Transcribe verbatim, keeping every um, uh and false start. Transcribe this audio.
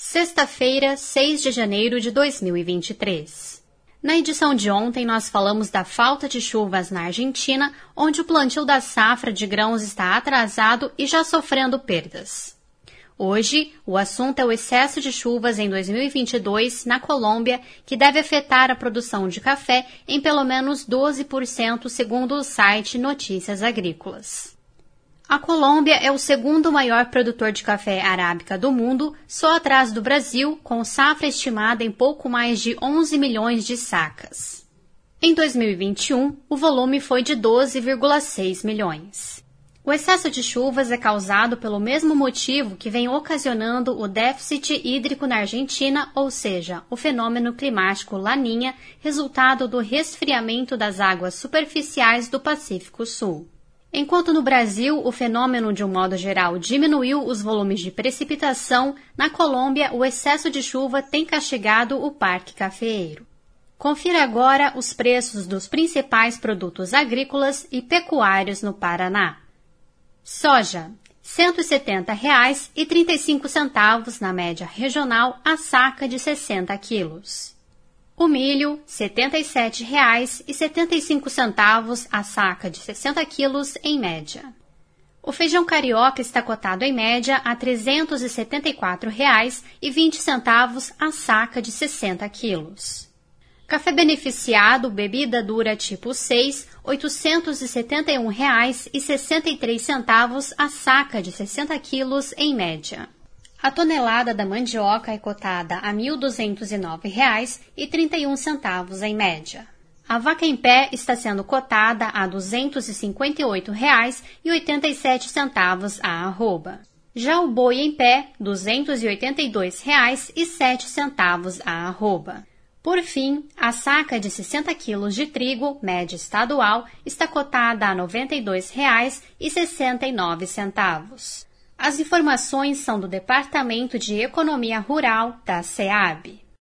Sexta-feira, seis de janeiro de dois mil e vinte e três. Na edição de ontem, nós falamos da falta de chuvas na Argentina, onde o plantio da safra de grãos está atrasado e já sofrendo perdas. Hoje, o assunto é o excesso de chuvas em dois mil e vinte e dois na Colômbia, que deve afetar a produção de café em pelo menos doze por cento, segundo o site Notícias Agrícolas. A Colômbia é o segundo maior produtor de café arábica do mundo, só atrás do Brasil, com safra estimada em pouco mais de onze milhões de sacas. Em dois mil e vinte e um, o volume foi de doze vírgula seis milhões. O excesso de chuvas é causado pelo mesmo motivo que vem ocasionando o déficit hídrico na Argentina, ou seja, o fenômeno climático Laninha, resultado do resfriamento das águas superficiais do Pacífico Sul. Enquanto no Brasil o fenômeno, de um modo geral, diminuiu os volumes de precipitação, na Colômbia o excesso de chuva tem castigado o parque cafeeiro. Confira agora os preços dos principais produtos agrícolas e pecuários no Paraná. Soja, cento e setenta reais e trinta e cinco centavos na média regional a saca de sessenta quilos. O milho, setenta e sete reais e setenta e cinco centavos a saca de sessenta quilos em média. O feijão carioca está cotado em média a trezentos e setenta e quatro reais e vinte centavos a saca de sessenta quilos. Café beneficiado, bebida dura tipo seis, oitocentos e setenta e um reais e sessenta e três centavos a saca de sessenta quilos em média. A tonelada da mandioca é cotada a mil duzentos e nove reais e trinta e um centavos em média. A vaca em pé está sendo cotada a duzentos e cinquenta e oito reais e oitenta e sete centavos a arroba. Já o boi em pé, duzentos e oitenta e dois reais e sete centavos a arroba. Por fim, a saca de sessenta quilos de trigo, média estadual, está cotada a noventa e dois reais e sessenta e nove centavos. As informações são do Departamento de Economia Rural da SEAB.